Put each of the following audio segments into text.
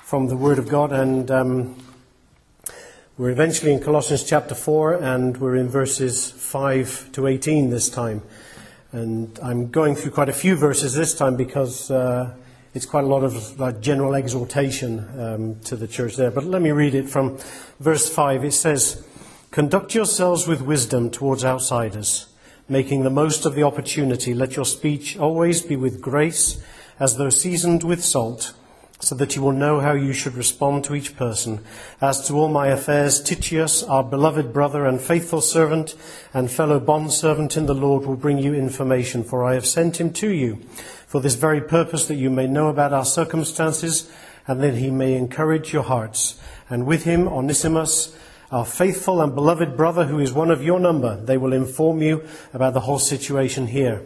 from the Word of God, and we're eventually in Colossians chapter 4, and we're in verses 5 to 18 this time. And I'm going through quite a few verses this time because it's quite a lot of general exhortation to the church there. But let me read it from verse 5. It says, "Conduct yourselves with wisdom towards outsiders, making the most of the opportunity. Let your speech always be with grace, as though seasoned with salt, so that you will know how you should respond to each person. As to all my affairs, Titius, our beloved brother and faithful servant and fellow bondservant in the Lord, will bring you information, for I have sent him to you for this very purpose, that you may know about our circumstances, and that he may encourage your hearts. And with him, Onesimus, our faithful and beloved brother, who is one of your number. They will inform you about the whole situation here.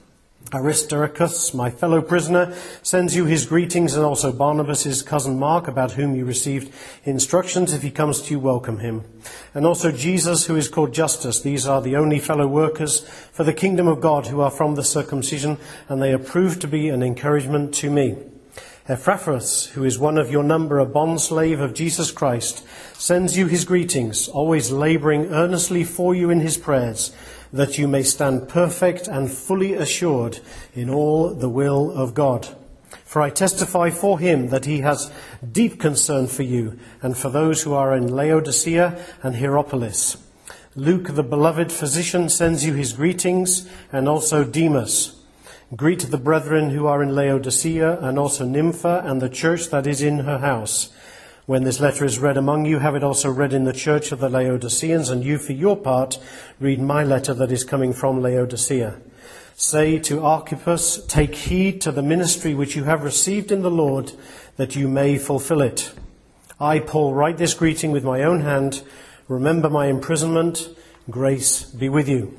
Aristarchus, my fellow prisoner, sends you his greetings, and also Barnabas, his cousin Mark, about whom you received instructions. If he comes to you, welcome him. And also Jesus, who is called Justus. These are the only fellow workers for the kingdom of God, who are from the circumcision, and they are proved to be an encouragement to me. Epaphras, who is one of your number, a bondslave of Jesus Christ, sends you his greetings, always laboring earnestly for you in his prayers, that you may stand perfect and fully assured in all the will of God. For I testify for him that he has deep concern for you and for those who are in Laodicea and Hierapolis. Luke, the beloved physician, sends you his greetings, and also Demas. Greet the brethren who are in Laodicea, and also Nympha and the church that is in her house. When this letter is read among you, have it also read in the church of the Laodiceans, and you, for your part, read my letter that is coming from Laodicea. Say to Archippus, take heed to the ministry which you have received in the Lord, that you may fulfill it. I, Paul, write this greeting with my own hand. Remember my imprisonment. Grace be with you."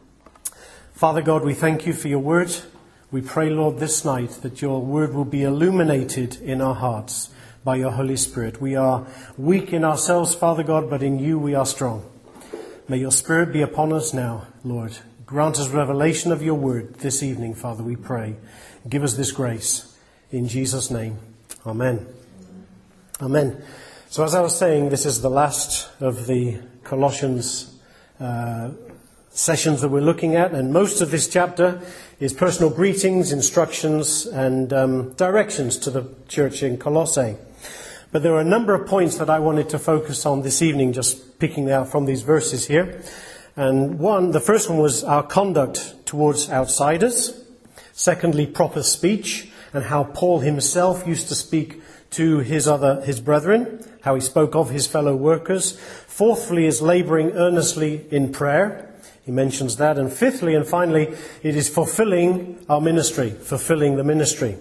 Father God, we thank you for your word. We pray, Lord, this night that your word will be illuminated in our hearts by your Holy Spirit. We are weak in ourselves, Father God, but in you we are strong. May your Spirit be upon us now, Lord. Grant us revelation of your word this evening, Father, we pray. Give us this grace. In Jesus' name, amen. Amen. So as I was saying, this is the last of the Colossians sessions that we're looking at, and most of this chapter is personal greetings, instructions, and directions to the church in Colossae. But there are a number of points that I wanted to focus on this evening, just picking out from these verses here. And the first one was our conduct towards outsiders. Secondly, proper speech, and how Paul himself used to speak to his brethren, how he spoke of his fellow workers. Fourthly is laboring earnestly in prayer. He mentions that. And fifthly and finally, it is fulfilling our ministry, fulfilling the ministry.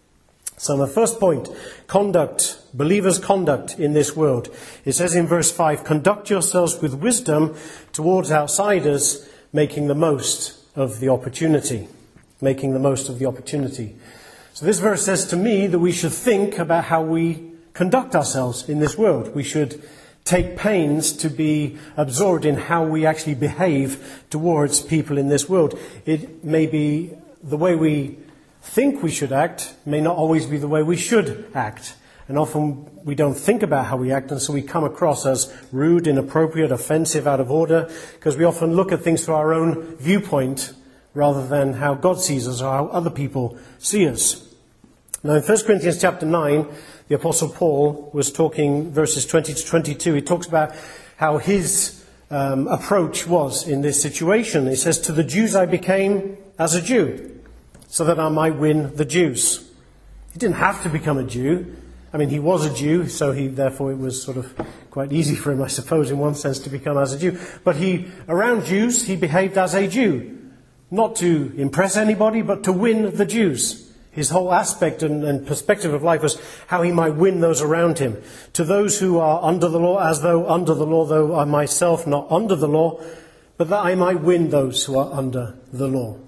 So the first point, conduct, believers' conduct in this world. It says in verse 5, conduct yourselves with wisdom towards outsiders, making the most of the opportunity. Making the most of the opportunity. So this verse says to me that we should think about how we conduct ourselves in this world. We should take pains to be absorbed in how we actually behave towards people in this world. It may be the way we think we should act may not always be the way we should act. And often we don't think about how we act, and so we come across as rude, inappropriate, offensive, out of order, because we often look at things through our own viewpoint rather than how God sees us or how other people see us. Now in 1 Corinthians chapter 9, the Apostle Paul was talking, verses 20 to 22, he talks about how his approach was in this situation. He says, to the Jews I became as a Jew, so that I might win the Jews. He didn't have to become a Jew. I mean, he was a Jew, so therefore it was sort of quite easy for him, I suppose, in one sense, to become as a Jew. But around Jews, he behaved as a Jew. Not to impress anybody, but to win the Jews. His whole aspect and perspective of life was how he might win those around him. To those who are under the law, as though under the law, though I myself not under the law, but that I might win those who are under the law.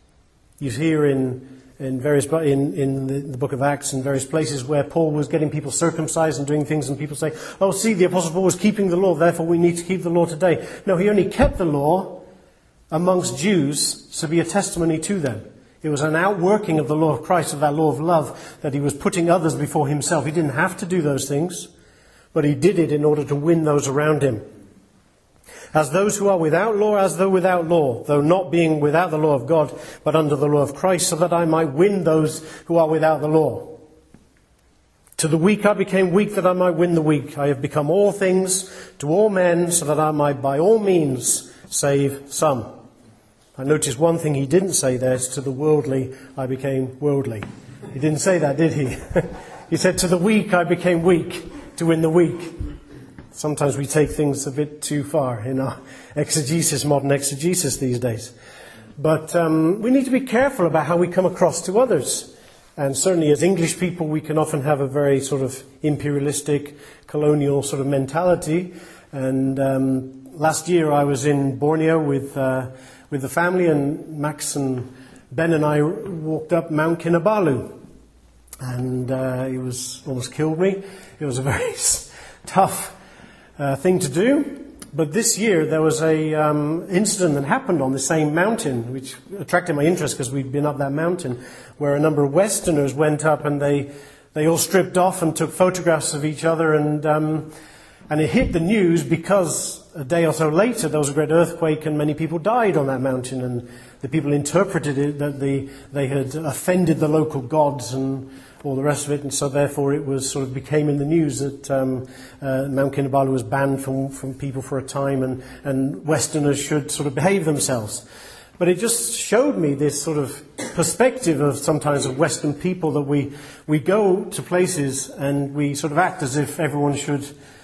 You hear in the book of Acts and various places where Paul was getting people circumcised and doing things, and people say, oh, see, the Apostle Paul was keeping the law, therefore we need to keep the law today. No, he only kept the law amongst Jews to be a testimony to them. It was an outworking of the law of Christ, of that law of love, that he was putting others before himself. He didn't have to do those things, but he did it in order to win those around him. As those who are without law, as though without law, though not being without the law of God, but under the law of Christ, so that I might win those who are without the law. To the weak I became weak, that I might win the weak. I have become all things to all men, so that I might by all means save some. I noticed one thing he didn't say there, is to the worldly I became worldly. He didn't say that, did he? He said, to the weak I became weak, to win the weak. Sometimes we take things a bit too far in our exegesis, modern exegesis these days. But we need to be careful about how we come across to others. And certainly as English people, we can often have a very sort of imperialistic, colonial sort of mentality. And last year I was in Borneo with the family, and Max and Ben and I walked up Mount Kinabalu. And it was almost killed me. It was a very tough thing to do. But this year there was a incident that happened on the same mountain, which attracted my interest because we'd been up that mountain, where a number of Westerners went up and they all stripped off and took photographs of each other, and it hit the news because a day or so later there was a great earthquake and many people died on that mountain, and the people interpreted it that they had offended the local gods and all the rest of it, and so therefore it was sort of became in the news that Mount Kinabalu was banned from people for a time, and Westerners should sort of behave themselves. But it just showed me this sort of perspective of sometimes of Western people, that we go to places and we sort of act as if everyone should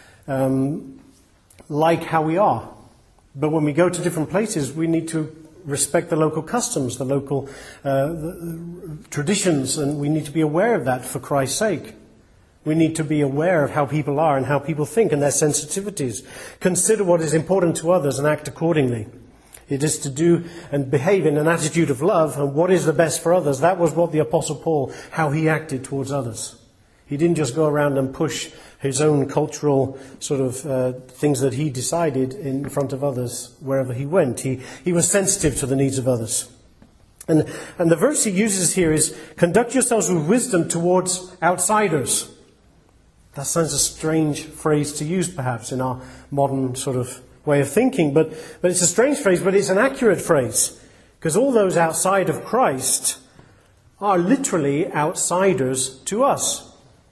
like how we are. But when we go to different places, we need to respect the local customs, the local traditions, and we need to be aware of that for Christ's sake. We need to be aware of how people are and how people think and their sensitivities. Consider what is important to others and act accordingly. It is to do and behave in an attitude of love, and what is the best for others. That was what the Apostle Paul, how he acted towards others. He didn't just go around and push his own cultural sort of things that he decided in front of others wherever he went. He was sensitive to the needs of others. And the verse he uses here is, conduct yourselves with wisdom towards outsiders. That sounds a strange phrase to use perhaps in our modern sort of way of thinking, but it's a strange phrase, but it's an accurate phrase, because all those outside of Christ are literally outsiders to us.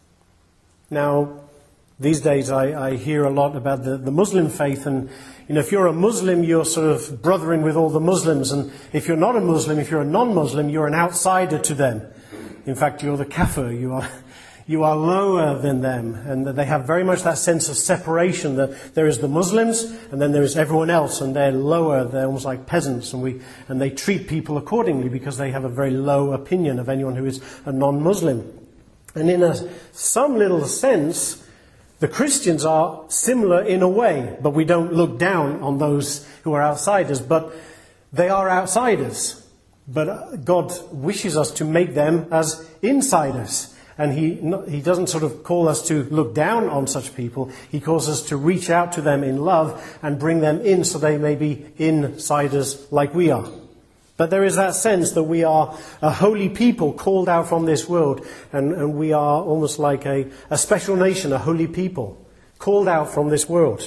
Now, these days I hear a lot about the Muslim faith, and if you're a Muslim, you're sort of brothering with all the Muslims, and if you're not a Muslim, if you're a non-Muslim, you're an outsider to them. In fact, you're the kafir, you are lower than them, and they have very much that sense of separation, that there is the Muslims and then there is everyone else, and they're lower, they're almost like peasants, and they treat people accordingly because they have a very low opinion of anyone who is a non-Muslim. And in some little sense, the Christians are similar in a way, but we don't look down on those who are outsiders, but they are outsiders. But God wishes us to make them as insiders. And he doesn't sort of call us to look down on such people. He calls us to reach out to them in love and bring them in so they may be insiders like we are. But there is that sense that we are a holy people called out from this world, and we are almost like a special nation, a holy people called out from this world.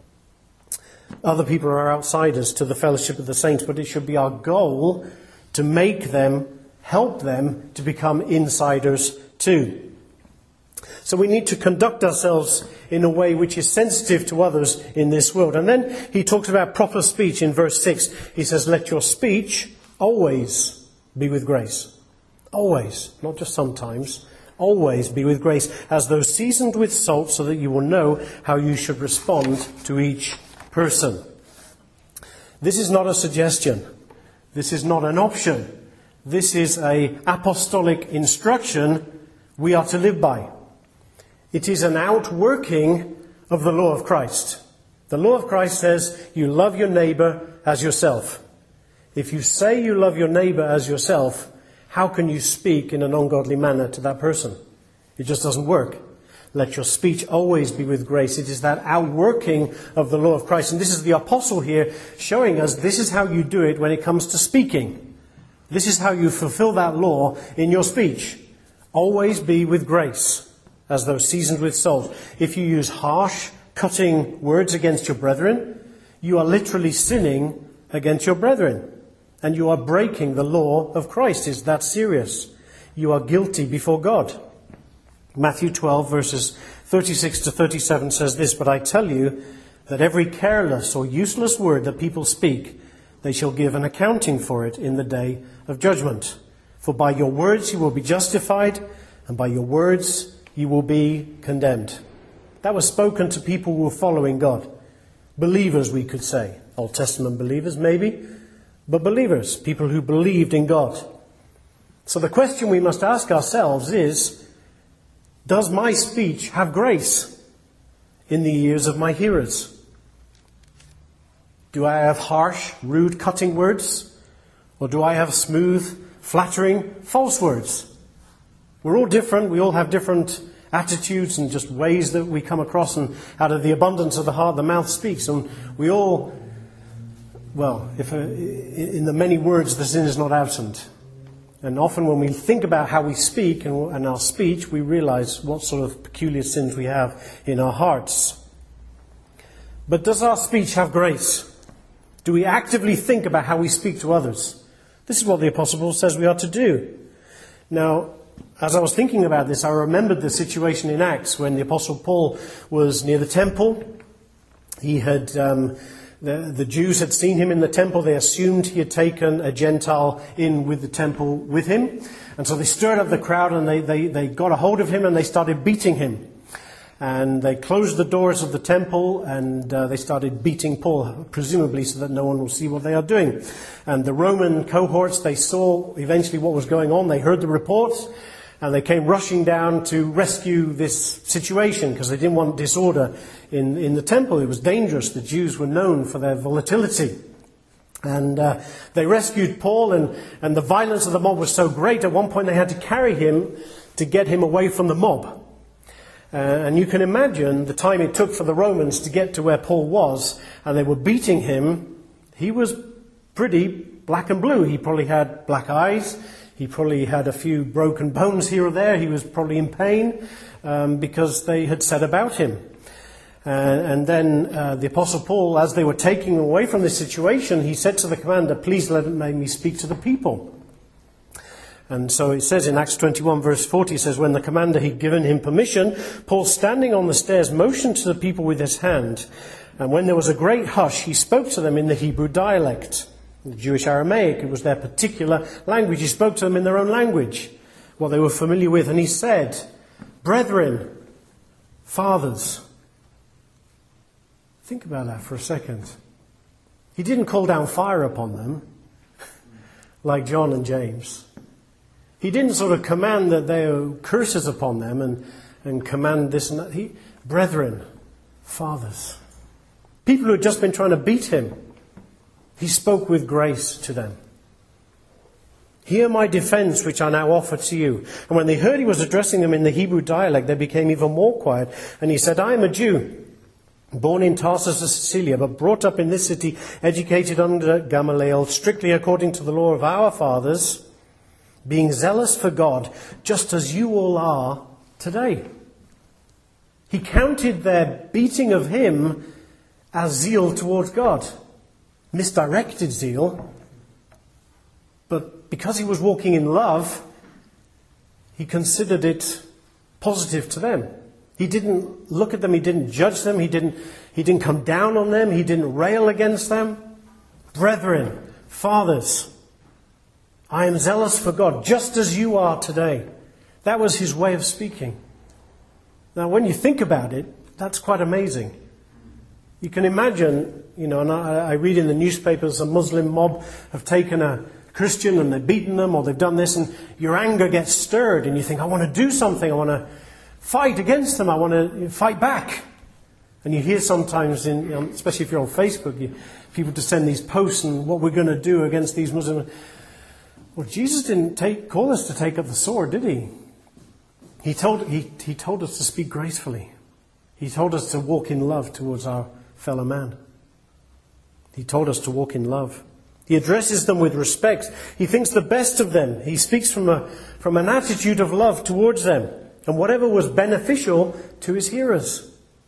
Other people are outsiders to the fellowship of the saints, but it should be our goal to make them, help them to become insiders too. So we need to conduct ourselves in a way which is sensitive to others in this world. And then he talks about proper speech in verse 6. He says, let your speech always be with grace. Always, not just sometimes. Always be with grace, as though seasoned with salt, so that you will know how you should respond to each person. This is not a suggestion. This is not an option. This is an apostolic instruction we are to live by. It is an outworking of the law of Christ. The law of Christ says you love your neighbor as yourself. If you say you love your neighbor as yourself, how can you speak in an ungodly manner to that person? It just doesn't work. Let your speech always be with grace. It is that outworking of the law of Christ. And this is the apostle here showing us this is how you do it when it comes to speaking. This is how you fulfill that law in your speech. Always be with grace, as though seasoned with salt. If you use harsh, cutting words against your brethren, you are literally sinning against your brethren. And you are breaking the law of Christ. It's that serious. You are guilty before God. Matthew 12, verses 36 to 37 says this, "But I tell you that every careless or useless word that people speak, they shall give an accounting for it in the day of judgment. For by your words you will be justified, and by your words you will be condemned." That was spoken to people who were following God. Believers, we could say. Old Testament believers, maybe. But believers, people who believed in God. So the question we must ask ourselves is, does my speech have grace in the ears of my hearers? Do I have harsh, rude, cutting words? Or do I have smooth, flattering, false words? We're all different. We all have different attitudes and just ways that we come across. And out of the abundance of the heart, the mouth speaks. And we all, in the many words, the sin is not absent. And often when we think about how we speak and our speech, we realize what sort of peculiar sins we have in our hearts. But does our speech have grace? Do we actively think about how we speak to others? This is what the Apostle Paul says we are to do. Now, as I was thinking about this, I remembered the situation in Acts when the Apostle Paul was near the temple. He had... The Jews had seen him in the temple. They assumed he had taken a Gentile in with the temple with him. And so they stirred up the crowd and they got a hold of him and they started beating him. And they closed the doors of the temple and they started beating Paul, presumably so that no one will see what they are doing. And the Roman cohorts, they saw eventually what was going on. They heard the reports. And they came rushing down to rescue this situation because they didn't want disorder in the temple. It was dangerous. The Jews were known for their volatility. And they rescued Paul, and the violence of the mob was so great, at one point they had to carry him to get him away from the mob. And you can imagine the time it took for the Romans to get to where Paul was, and they were beating him. He was pretty black and blue. He probably had black eyes. He probably had a few broken bones here or there. He was probably in pain because they had said about him. And then the Apostle Paul, as they were taking him away from this situation, he said to the commander, "Please let me speak to the people." And so it says in Acts 21 verse 40, it says, "When the commander had given him permission, Paul, standing on the stairs, motioned to the people with his hand. And when there was a great hush, he spoke to them in the Hebrew dialect." The Jewish Aramaic, it was their particular language. He spoke to them in their own language, what they were familiar with. And he said, "Brethren, fathers." Think about that for a second. He didn't call down fire upon them like John and James. He didn't sort of command that there were curses upon them and command this and that. Brethren, fathers. People who had just been trying to beat him. He spoke with grace to them. "Hear my defense, which I now offer to you." And when they heard he was addressing them in the Hebrew dialect, they became even more quiet. And he said, "I am a Jew, born in Tarsus of Cilicia, but brought up in this city, educated under Gamaliel, strictly according to the law of our fathers, being zealous for God, just as you all are today." He counted their beating of him as zeal towards God. Misdirected zeal, but because he was walking in love, he considered it positive to them. He didn't look at them, he didn't judge them, he didn't come down on them, he didn't rail against them. "Brethren, fathers, I am zealous for God, just as you are today." That was his way of speaking. Now, when you think about it, that's quite amazing. You can imagine, and I read in the newspapers a Muslim mob have taken a Christian and they've beaten them or they've done this, and your anger gets stirred and you think, I want to do something, I want to fight against them, I want to fight back. And you hear sometimes, especially if you're on Facebook, people to send these posts and what we're going to do against these Muslims. Well, Jesus didn't call us to take up the sword, did he? He told us to speak gracefully. He told us to walk in love towards our fellow man. He told us to walk in love. He addresses them with respect. He thinks the best of them. He speaks from an attitude of love towards them, and whatever was beneficial to his hearers.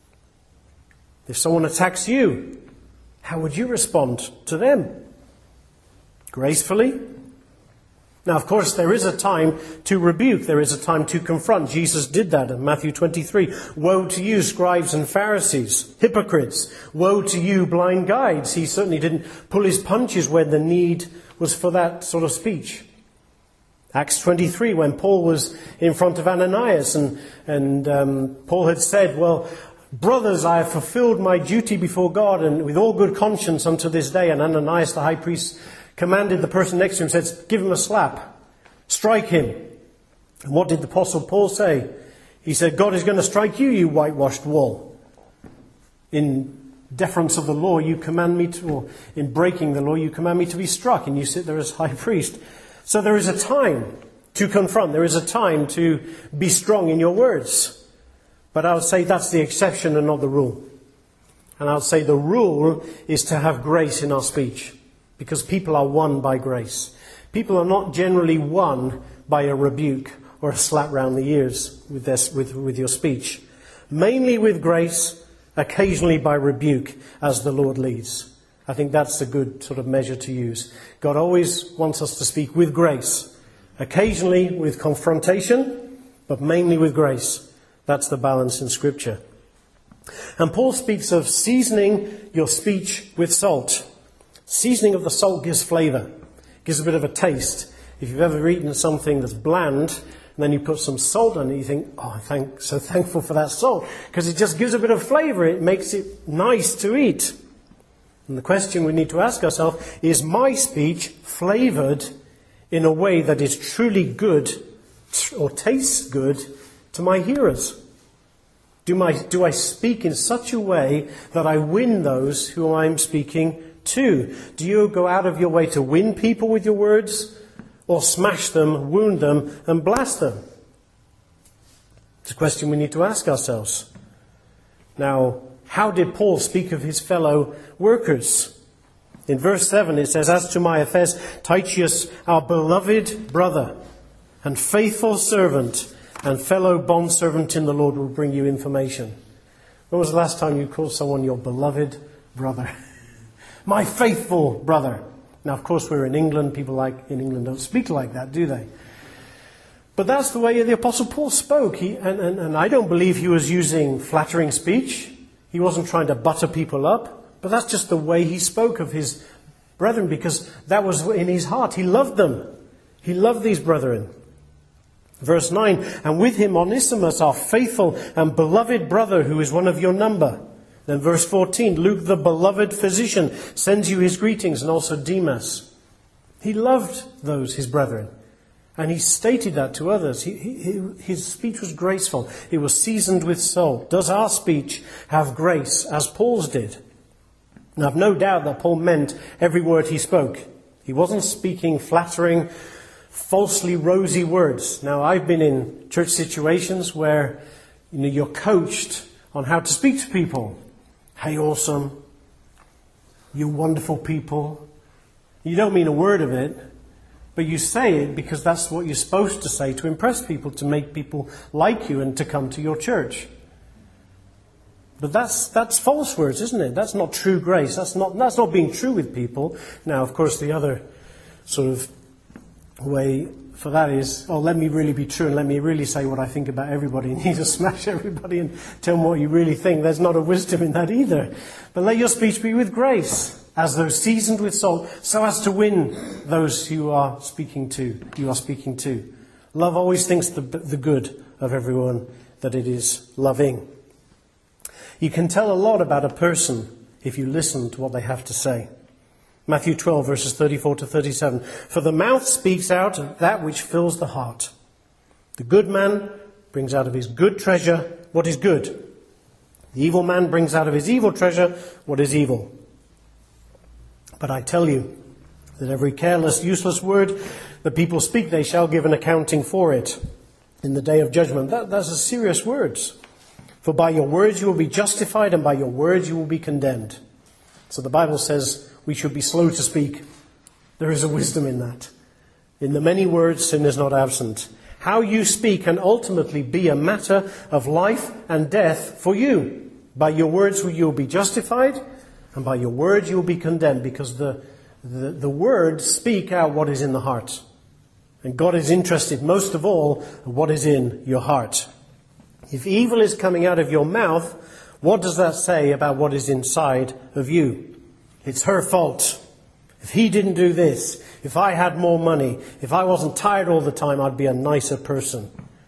If someone attacks you, how would you respond to them? Gracefully? Now, of course, there is a time to rebuke. There is a time to confront. Jesus did that in Matthew 23. Woe to you, scribes and Pharisees, hypocrites. Woe to you, blind guides. He certainly didn't pull his punches when the need was for that sort of speech. Acts 23, when Paul was in front of Ananias and Paul had said, well, brothers, I have fulfilled my duty before God and with all good conscience unto this day. And Ananias, the high priest, commanded the person next to him, said, give him a slap, strike him. And what did the Apostle Paul say? He said, God is going to strike you, you whitewashed wall. In deference of the law, you command me to, or in breaking the law, you command me to be struck, and you sit there as high priest. So there is a time to confront. There is a time to be strong in your words. But I would say that's the exception and not the rule. And I would say the rule is to have grace in our speech, because people are won by grace. People are not generally won by a rebuke or a slap round the ears with your speech. Mainly with grace, occasionally by rebuke, as the Lord leads. I think that's a good sort of measure to use. God always wants us to speak with grace. Occasionally with confrontation, but mainly with grace. That's the balance in Scripture. And Paul speaks of seasoning your speech with salt. Seasoning of the salt gives flavour, gives a bit of a taste. If you've ever eaten something that's bland, and then you put some salt on it, you think, oh, I'm so thankful for that salt, because it just gives a bit of flavour. It makes it nice to eat. And the question we need to ask ourselves, is my speech flavoured in a way that is truly good or tastes good to my hearers? Do I speak in such a way that I win those who I'm speaking to? Do you go out of your way to win people with your words, or smash them, wound them, and blast them? It's a question we need to ask ourselves. Now, how did Paul speak of his fellow workers? In verse 7 it says, as to my affairs, Tychicus, our beloved brother and faithful servant and fellow bondservant in the Lord, will bring you information. When was the last time you called someone your beloved brother? My faithful brother. Now, of course, we're in England. People in England don't speak like that, do they? But that's the way the Apostle Paul spoke. And I don't believe he was using flattering speech. He wasn't trying to butter people up. But that's just the way he spoke of his brethren, because that was in his heart. He loved them. He loved these brethren. Verse 9, and with him Onesimus, our faithful and beloved brother, who is one of your number. Then verse 14, Luke, the beloved physician, sends you his greetings, and also Demas. He loved those, his brethren. And he stated that to others. His speech was graceful. It was seasoned with salt. Does our speech have grace as Paul's did? And I've no doubt that Paul meant every word he spoke. He wasn't speaking flattering, falsely rosy words. Now, I've been in church situations where you're coached on how to speak to people. Hey, awesome. You wonderful people. You don't mean a word of it, but you say it because that's what you're supposed to say to impress people, to make people like you and to come to your church. But that's false words, isn't it? That's not true grace. That's not being true with people. Now, of course, the other sort of way for that is, let me really be true and let me really say what I think about everybody, and you just smash everybody and tell them what you really think. There's not a wisdom in that either. But let your speech be with grace, as though seasoned with salt, so as to win those you are speaking to. Love always thinks the good of everyone that it is loving. You can tell a lot about a person if you listen to what they have to say. Matthew 12, verses 34 to 37. For the mouth speaks out that which fills the heart. The good man brings out of his good treasure what is good. The evil man brings out of his evil treasure what is evil. But I tell you that every careless, useless word that people speak, they shall give an accounting for it in the day of judgment. That's a serious words. For by your words you will be justified, and by your words you will be condemned. So the Bible says we should be slow to speak There is a wisdom in that. In the many words, sin is not absent. How you speak can ultimately be a matter of life and death for you. By your words you'll be justified, and by your words you'll be condemned, because the words speak out what is in the heart. And God is interested most of all in what is in your heart. If evil is coming out of your mouth, what does that say about what is inside of you? It's her fault. If he didn't do this, if I had more money, if I wasn't tired all the time, I'd be a nicer person.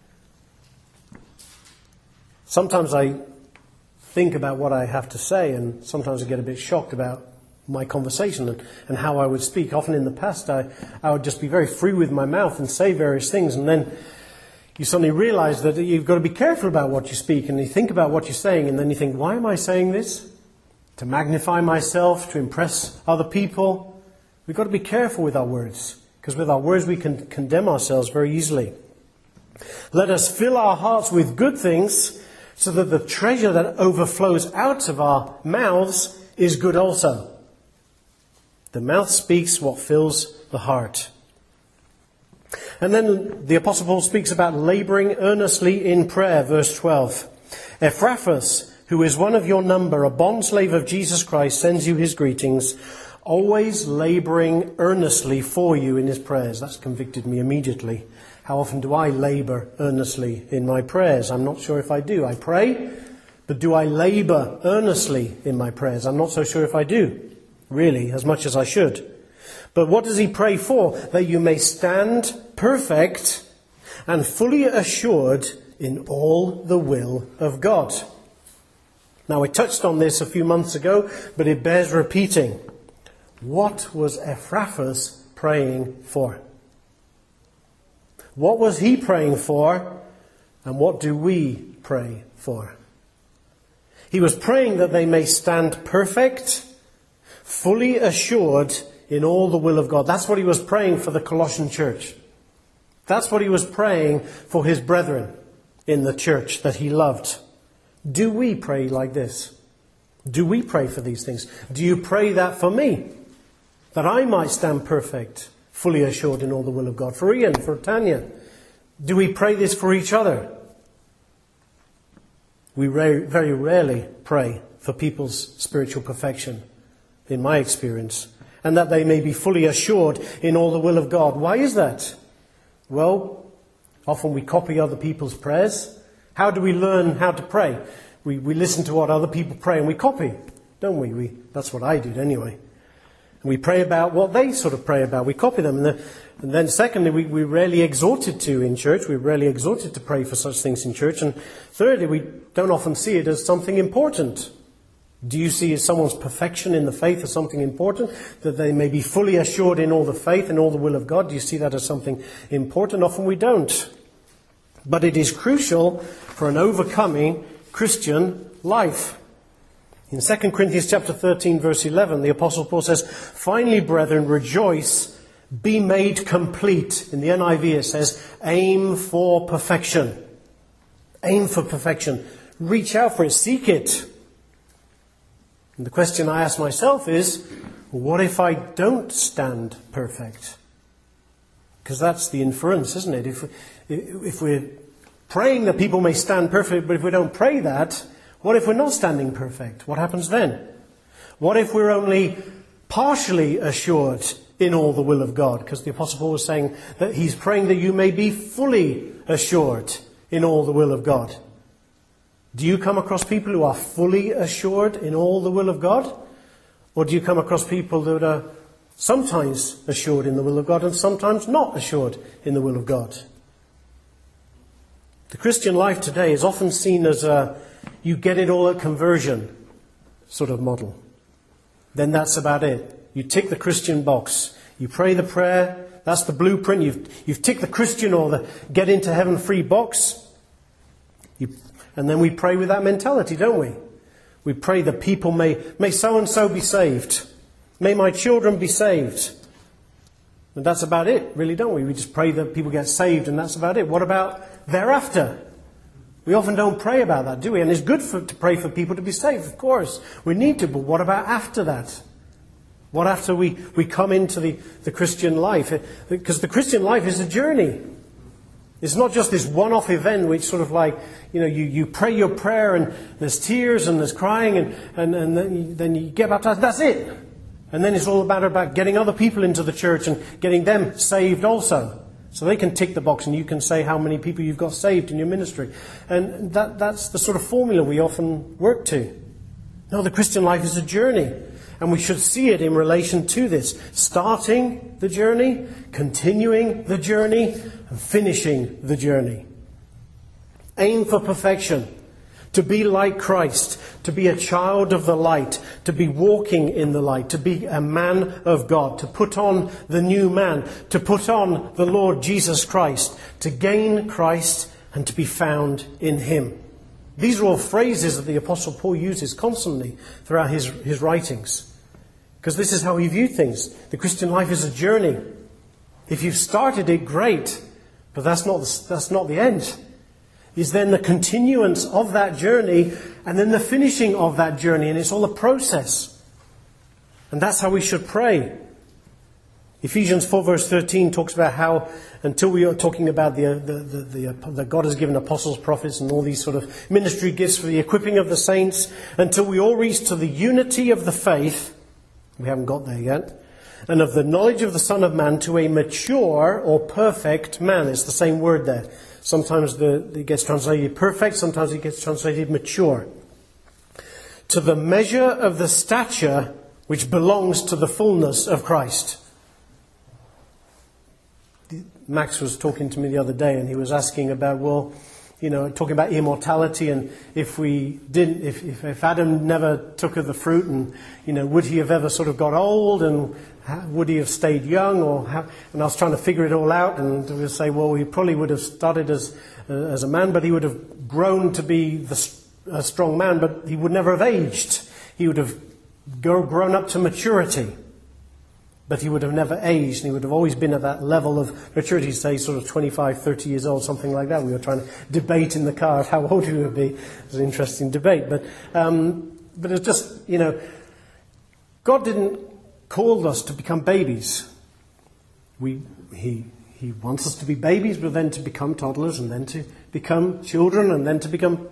Sometimes I think about what I have to say, and sometimes I get a bit shocked about my conversation and how I would speak. Often in the past, I would just be very free with my mouth and say various things, and then you suddenly realize that you've got to be careful about what you speak, and you think about what you're saying, and then you think, why am I saying this? To magnify myself, to impress other people? We've got to be careful with our words, because with our words we can condemn ourselves very easily. Let us fill our hearts with good things, so that the treasure that overflows out of our mouths is good also. The mouth speaks what fills the heart. And then the Apostle Paul speaks about labouring earnestly in prayer, verse 12. Epaphras, who is one of your number, a bondslave of Jesus Christ, sends you his greetings, always labouring earnestly for you in his prayers. That's convicted me immediately. How often do I labour earnestly in my prayers? I'm not sure if I do. I pray, but do I labour earnestly in my prayers? I'm not so sure if I do, really, as much as I should. But what does he pray for? That you may stand perfect and fully assured in all the will of God. Now, we touched on this a few months ago, but it bears repeating. What was Epaphras praying for? What was he praying for, and what do we pray for? He was praying that they may stand perfect, fully assured in all the will of God. That's what he was praying for the Colossian church. That's what he was praying for his brethren in the church that he loved. Do we pray like this? Do we pray for these things? Do you pray that for me? That I might stand perfect, fully assured in all the will of God. For Ian, for Tanya. Do we pray this for each other? We very rarely pray for people's spiritual perfection, in my experience, and that they may be fully assured in all the will of God. Why is that? Well, often we copy other people's prayers. How do we learn how to pray? We listen to what other people pray and we copy, don't we? That's what I did anyway. And we pray about what they sort of pray about. We copy them. And then secondly, we rarely exhorted to in church. We're rarely exhorted to pray for such things in church. And thirdly, we don't often see it as something important. Do you see someone's perfection in the faith as something important? That they may be fully assured in all the faith and all the will of God? Do you see that as something important? Often we don't. But it is crucial for an overcoming Christian life. In 2 Corinthians chapter 13, verse 11, the Apostle Paul says, finally, brethren, rejoice, be made complete. In the NIV it says, aim for perfection. Aim for perfection. Reach out for it. Seek it. And the question I ask myself is, what if I don't stand perfect? Because that's the inference, isn't it? If we're praying that people may stand perfect, but if we don't pray that, what if we're not standing perfect? What happens then? What if we're only partially assured in all the will of God? Because the Apostle Paul was saying that he's praying that you may be fully assured in all the will of God. Do you come across people who are fully assured in all the will of God? Or do you come across people that are sometimes assured in the will of God and sometimes not assured in the will of God? The Christian life today is often seen as a you get it all at conversion sort of model. Then that's about it. You tick the Christian box. You pray the prayer. That's the blueprint. You've ticked the Christian or the get into heaven free box. And then we pray with that mentality, don't we? We pray that people may so-and-so be saved. May my children be saved. And that's about it, really, don't we? We just pray that people get saved and that's about it. What about thereafter? We often don't pray about that, do we? And it's good to pray for people to be saved, of course. We need to, but what about after that? What after we come into the Christian life? Because the Christian life is a journey. It's not just this one-off event which sort of like, you pray your prayer and there's tears and there's crying and then you get baptized. That's it. And then it's all about getting other people into the church and getting them saved also. So they can tick the box and you can say how many people you've got saved in your ministry. And that's the sort of formula we often work to. No, the Christian life is a journey. And we should see it in relation to this. Starting the journey, continuing the journey, and finishing the journey. Aim for perfection. To be like Christ. To be a child of the light. To be walking in the light. To be a man of God. To put on the new man. To put on the Lord Jesus Christ. To gain Christ and to be found in Him. These are all phrases that the Apostle Paul uses constantly throughout his writings. Because this is how he viewed things. The Christian life is a journey. If you've started it, great. But that's not the end. It's then the continuance of that journey and then the finishing of that journey. And it's all a process. And that's how we should pray. Ephesians 4 verse 13 talks about how, until we are talking about the God has given apostles, prophets and all these sort of ministry gifts for the equipping of the saints, until we all reach to the unity of the faith, we haven't got there yet, and of the knowledge of the Son of Man, to a mature or perfect man. It's the same word there. Sometimes it gets translated perfect, sometimes it gets translated mature. To the measure of the stature which belongs to the fullness of Christ. Max was talking to me the other day and he was asking about, talking about immortality, and if Adam never took of the fruit, and, would he have ever sort of got old, and would he have stayed young, and I was trying to figure it all out, and we would say, well, he probably would have started as a man, but he would have grown to be a strong man, but he would never have aged. He would have grown up to maturity. But he would have never aged, and he would have always been at that level of maturity, say sort of 25, 30 years old, something like that. We were trying to debate in the car how old he would be. It was an interesting debate. But it's just, God didn't call us to become babies. He wants us to be babies, but then to become toddlers, and then to become children, and then to become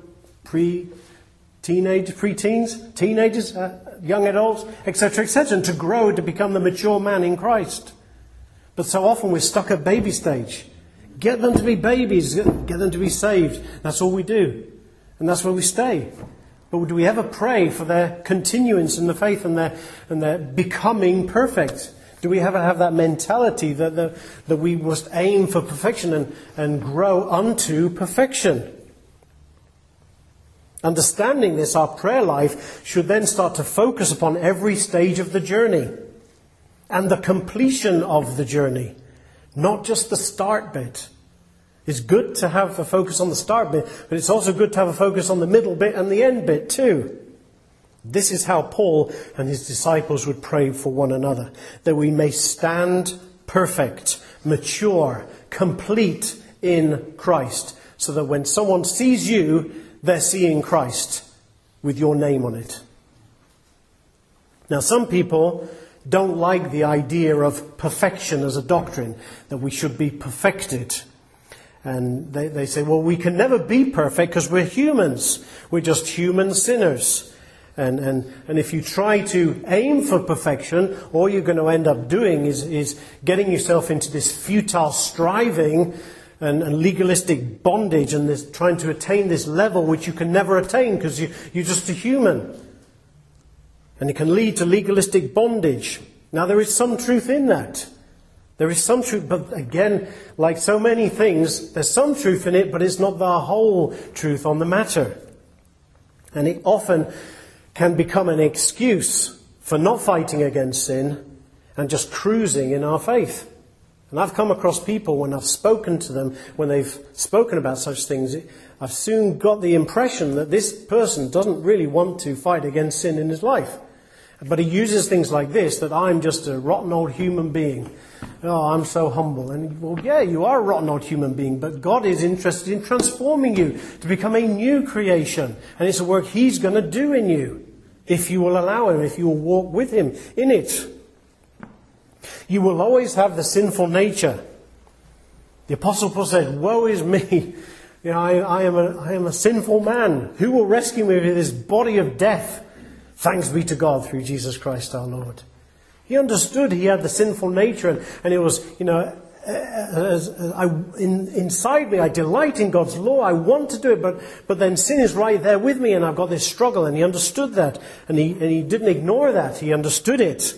pre-teens, teenagers, young adults, etc., etc., and to grow to become the mature man in Christ. But so often we're stuck at baby stage. Get them to be babies, get them to be saved. That's all we do. And that's where we stay. But do we ever pray for their continuance in the faith and their becoming perfect? Do we ever have that mentality that we must aim for perfection and grow unto perfection? Understanding this, our prayer life should then start to focus upon every stage of the journey and the completion of the journey, not just the start bit. It's good to have a focus on the start bit, but it's also good to have a focus on the middle bit and the end bit too. This is how Paul and his disciples would pray for one another, that we may stand perfect, mature, complete in Christ, so that when someone sees you, they're seeing Christ with your name on it. Now, some people don't like the idea of perfection as a doctrine, that we should be perfected. And they say, well, we can never be perfect because we're humans. We're just human sinners. And if you try to aim for perfection, all you're going to end up doing is getting yourself into this futile striving and legalistic bondage, and this trying to attain this level which you can never attain because you're just a human. And it can lead to legalistic bondage. Now, there is some truth in that. There is some truth, but again, like so many things, there's some truth in it, but it's not the whole truth on the matter. And it often can become an excuse for not fighting against sin and just cruising in our faith. And I've come across people, when I've spoken to them, when they've spoken about such things, I've soon got the impression that this person doesn't really want to fight against sin in his life. But he uses things like this, that I'm just a rotten old human being. Oh, I'm so humble. And, well, yeah, you are a rotten old human being, but God is interested in transforming you to become a new creation. And it's a work He's going to do in you, if you will allow Him, if you will walk with Him in it. You will always have the sinful nature. The Apostle Paul said, "Woe is me. I am a sinful man. Who will rescue me from this body of death? Thanks be to God through Jesus Christ our Lord." He understood he had the sinful nature, and it was, inside me, I delight in God's law. I want to do it, but then sin is right there with me, and I've got this struggle. And he understood that, and he didn't ignore that. He understood it.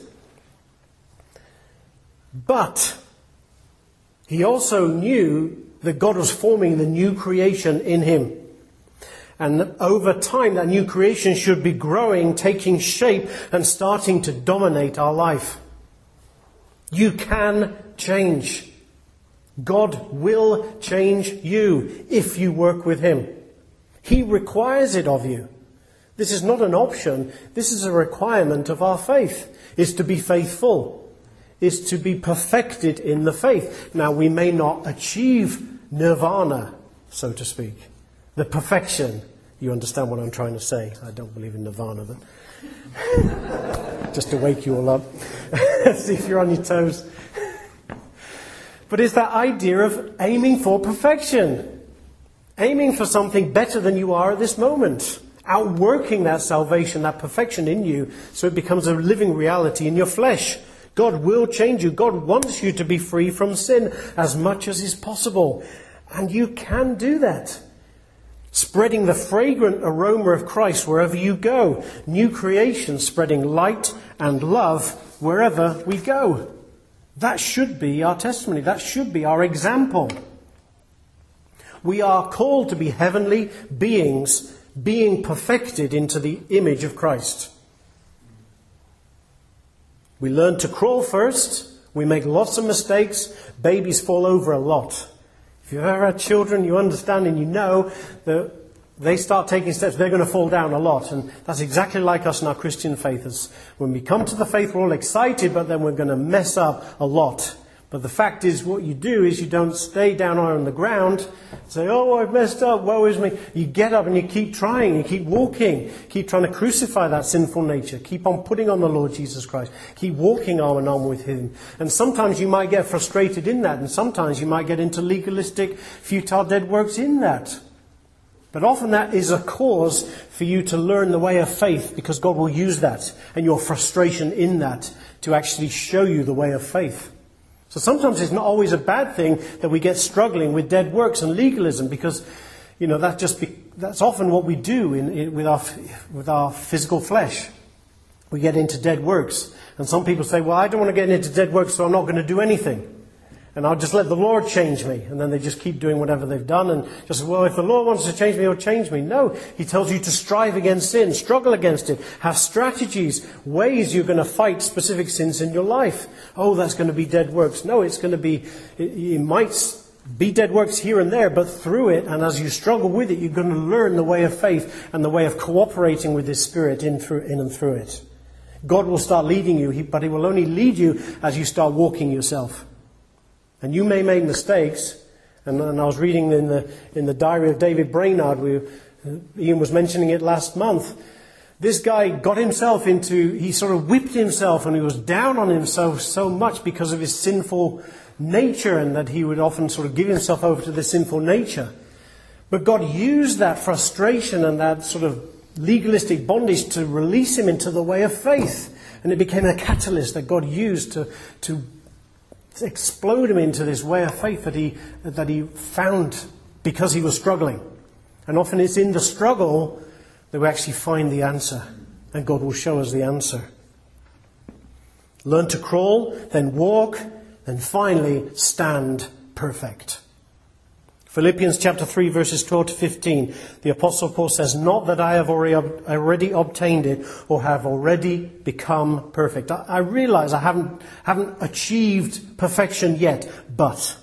But he also knew that God was forming the new creation in him. And over time, that new creation should be growing, taking shape, and starting to dominate our life. You can change. God will change you if you work with him. He requires it of you. This is not an option. This is a requirement of our faith, is to be faithful, is to be perfected in the faith. Now, we may not achieve nirvana, so to speak, the perfection. You understand what I'm trying to say. I don't believe in nirvana, but just to wake you all up. See if you're on your toes. But it's that idea of aiming for perfection. Aiming for something better than you are at this moment. Outworking that salvation, that perfection in you, so it becomes a living reality in your flesh. God will change you. God wants you to be free from sin as much as is possible. And you can do that. Spreading the fragrant aroma of Christ wherever you go. New creation, spreading light and love wherever we go. That should be our testimony. That should be our example. We are called to be heavenly beings, being perfected into the image of Christ. We learn to crawl first. We make lots of mistakes. Babies fall over a lot. If you've ever had children, you understand and you know that they start taking steps, they're going to fall down a lot. And that's exactly like us in our Christian faith. When we come to the faith, we're all excited, but then we're going to mess up a lot. But the fact is, what you do is you don't stay down on the ground, say, "Oh, I've messed up, woe is me." You get up and you keep trying, you keep walking, keep trying to crucify that sinful nature, keep on putting on the Lord Jesus Christ, keep walking arm in arm with him. And sometimes you might get frustrated in that, and sometimes you might get into legalistic, futile dead works in that. But often that is a cause for you to learn the way of faith, because God will use that and your frustration in that to actually show you the way of faith. So sometimes it's not always a bad thing that we get struggling with dead works and legalism, because, that's often what we do with our physical flesh. We get into dead works. And some people say, "Well, I don't want to get into dead works, so I'm not going to do anything. And I'll just let the Lord change me." And then they just keep doing whatever they've done and just, "Well, if the Lord wants to change me, he'll change me." No, he tells you to strive against sin, struggle against it, have strategies, ways you're going to fight specific sins in your life. Oh, that's going to be dead works. No, it's going to be, it might be dead works here and there, but through it, and as you struggle with it, you're going to learn the way of faith and the way of cooperating with his Spirit in and through it. God will start leading you, but he will only lead you as you start walking yourself. And you may make mistakes. And I was reading in the diary of David Brainerd, Ian was mentioning it last month. This guy got himself he sort of whipped himself, and he was down on himself so much because of his sinful nature, and that he would often sort of give himself over to the sinful nature. But God used that frustration and that sort of legalistic bondage to release him into the way of faith. And it became a catalyst that God used to explode him into this way of faith that he found because he was struggling. And often it's in the struggle that we actually find the answer, and God will show us the answer. Learn to crawl, then walk, then finally stand perfect. Philippians chapter 3 verses 12 to 15. The Apostle Paul says, "Not that I have already obtained it or have already become perfect." I realize I haven't achieved perfection yet, but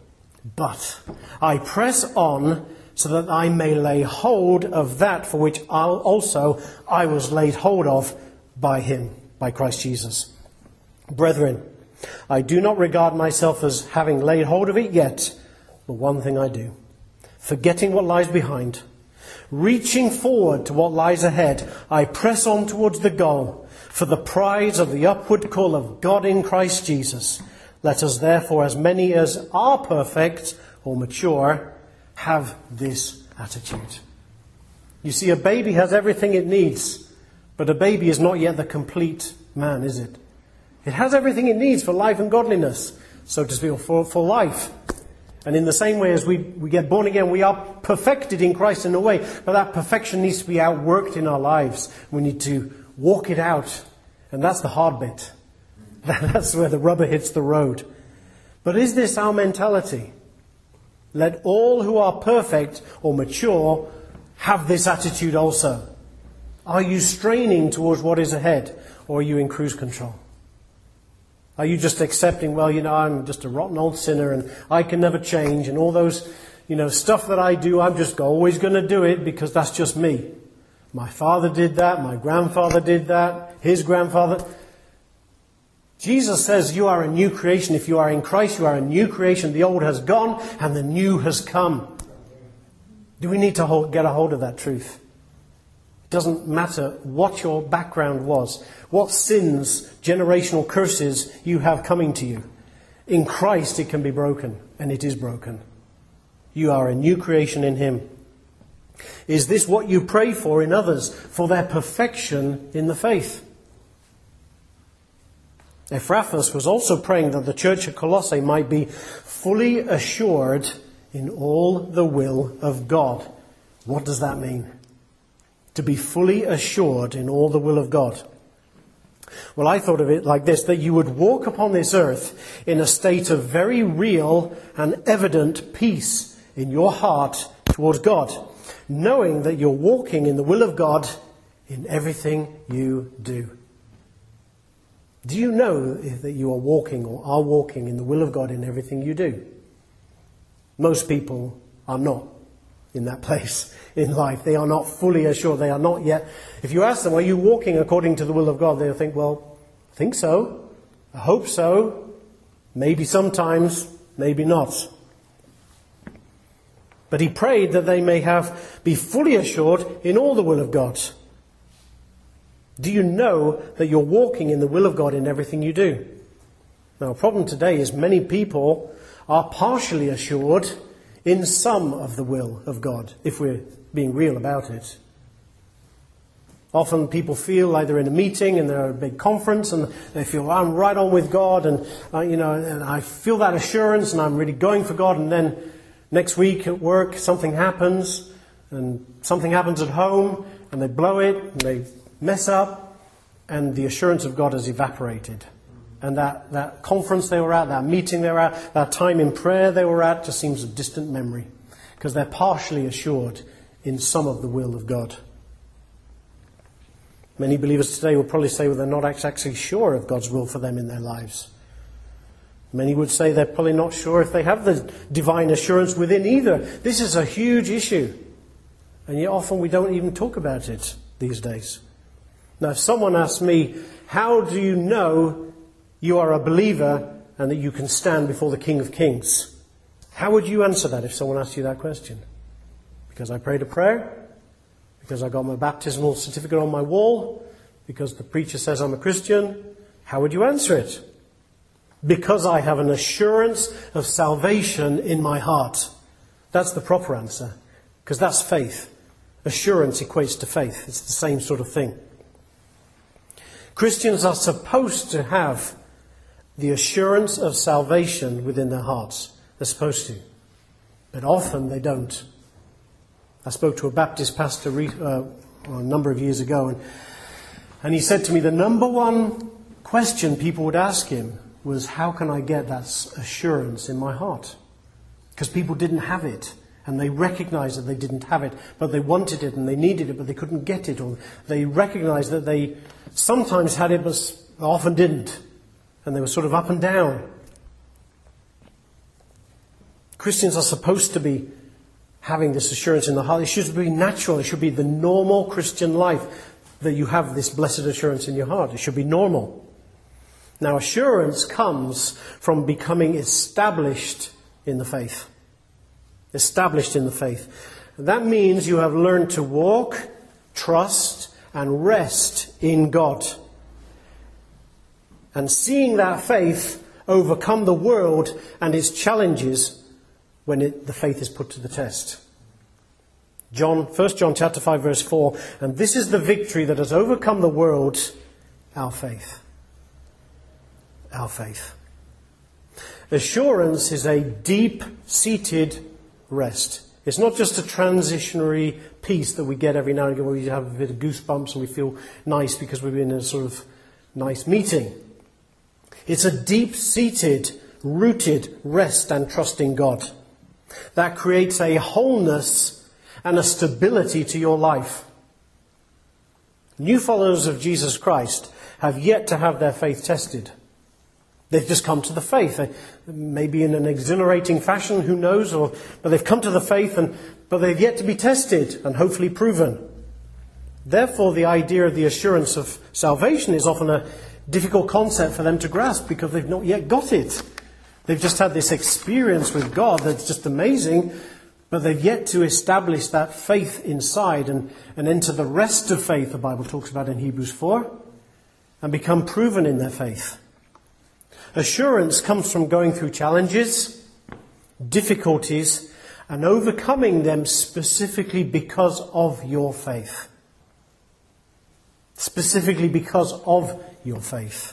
I press on so that I may lay hold of that for which I was laid hold of by him, by Christ Jesus. Brethren, I do not regard myself as having laid hold of it yet, but one thing I do, forgetting what lies behind, reaching forward to what lies ahead, I press on towards the goal For the prize of the upward call of God in Christ Jesus, let us therefore, as many as are perfect or mature, have this attitude. You see, a baby has everything it needs, but a baby is not yet the complete man, is it? It has everything it needs for life and godliness, so to speak, for life. And in the same way as we get born again, we are perfected in Christ in a way, but that perfection needs to be outworked in our lives. We need to walk it out, and that's the hard bit. That's where the rubber hits the road. But is this our mentality? Let all who are perfect or mature have this attitude also. Are you straining towards what is ahead, or are you in cruise control? Are you just accepting, well, I'm just a rotten old sinner and I can never change, and all those, stuff that I do, I'm just always going to do it because that's just me. My father did that, my grandfather did that, his grandfather. Jesus says you are a new creation. If you are in Christ, you are a new creation. The old has gone and the new has come. Do we need to get a hold of that truth? It doesn't matter what your background was, what sins, generational curses you have coming to you. In Christ it can be broken, and it is broken. You are a new creation in Him. Is this what you pray for in others, for their perfection in the faith? Epaphras was also praying that the church at Colossae might be fully assured in all the will of God. What does that mean? To be fully assured in all the will of God. Well, I thought of it like this, that you would walk upon this earth in a state of very real and evident peace in your heart towards God, knowing that you're walking in the will of God in everything you do. Do you know that you are walking or are walking in the will of God in everything you do? Most people are not in that place in life. They are not fully assured. They are not yet. If you ask them, are you walking according to the will of God? They'll think, well, I think so. I hope so. Maybe sometimes, maybe not. But he prayed that they may be fully assured in all the will of God. Do you know that you're walking in the will of God in everything you do? Now, a problem today is many people are partially assured in some of the will of God, if we're being real about it. Often people feel like they're in a meeting and they're at a big conference and they feel, I'm right on with God and I feel that assurance and I'm really going for God, and then next week at work something happens and something happens at home and they blow it and they mess up and the assurance of God has evaporated. And that conference they were at, that meeting they were at, that time in prayer they were at just seems a distant memory because they're partially assured in some of the will of God. Many believers today will probably say, well, they're not actually sure of God's will for them in their lives. Many would say they're probably not sure if they have the divine assurance within either. This is a huge issue. And yet often we don't even talk about it these days. Now, if someone asks me, how do you know you are a believer and that you can stand before the King of Kings? How would you answer that if someone asked you that question? Because I prayed a prayer? Because I got my baptismal certificate on my wall? Because the preacher says I'm a Christian? How would you answer it? Because I have an assurance of salvation in my heart. That's the proper answer. Because that's faith. Assurance equates to faith. It's the same sort of thing. Christians are supposed to have the assurance of salvation within their hearts. They're supposed to. But often they don't. I spoke to a Baptist pastor a number of years ago, and he said to me the number one question people would ask him was, how can I get that assurance in my heart? Because people didn't have it, and they recognized that they didn't have it, but they wanted it and they needed it, but they couldn't get it, or they recognized that they sometimes had it but often didn't, and they were sort of up and down. Christians are supposed to be having this assurance in the heart. It should be natural. It should be the normal Christian life that you have this blessed assurance in your heart. It should be normal. Now, assurance comes from becoming established in the faith. Established in the faith. That means you have learned to walk, trust, and rest in God. and seeing that faith overcome the world and its challenges when the faith is put to the test. 1 John chapter 5 verse 4, and this is the victory that has overcome the world, our faith. Our faith. Assurance is a deep-seated rest. It's not just a transitionary peace that we get every now and again where we have a bit of goosebumps and we feel nice because we've been in a sort of nice meeting. It's a deep-seated, rooted rest and trust in God that creates a wholeness and a stability to your life. New followers of Jesus Christ have yet to have their faith tested. They've just come to the faith, maybe in an exhilarating fashion, who knows, but they've come to the faith, but they've yet to be tested and hopefully proven. Therefore, the idea of the assurance of salvation is often a difficult concept for them to grasp because they've not yet got it. They've just had this experience with God that's just amazing, but they've yet to establish that faith inside and enter the rest of faith, the Bible talks about in Hebrews 4, and become proven in their faith. Assurance comes from going through challenges, difficulties, and overcoming them specifically because of your faith. Specifically because of your faith.